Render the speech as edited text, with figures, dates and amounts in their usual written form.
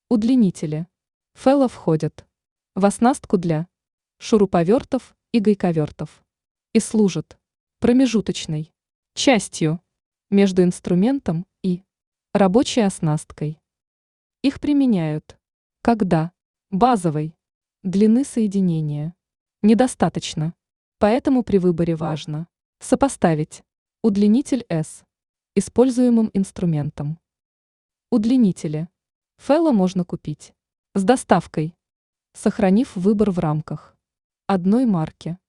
Удлинители. Фэлла входят в оснастку для шуруповертов и гайковертов и служат промежуточной частью между инструментом и рабочей оснасткой. Их применяют, когда базовой длины соединения недостаточно, поэтому при выборе важно сопоставить удлинитель с используемым инструментом. Удлинители. Фэлла можно купить с доставкой, сохранив выбор в рамках одной марки.